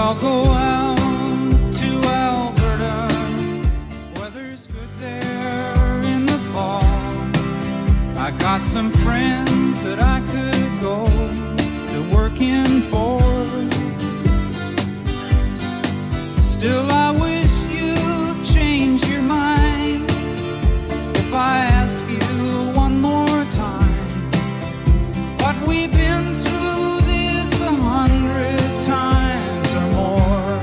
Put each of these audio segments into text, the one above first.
I'll go out to Alberta. Weather's good there in the fall. I got some friends that I could go to working for. Still, I wish you'd change your mind if I ask you one more time. But we've been through this 100 times or more.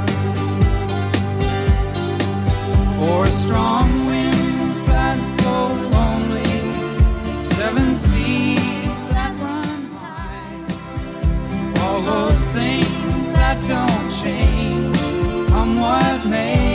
For strong winds that blow lonely, 7 seas that run high, all those things that don't change, come what may.